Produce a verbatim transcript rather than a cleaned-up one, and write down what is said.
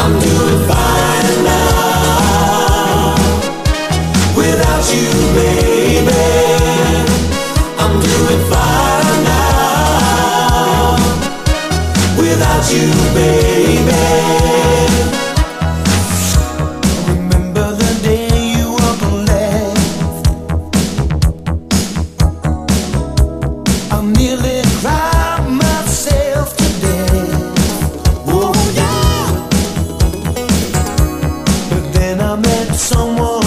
doing fine now. Without you, baby, I'm doing fine now. Without you, baby. Remember the day you up and left. I nearly cried myself to death. Oh yeah. But then I met someone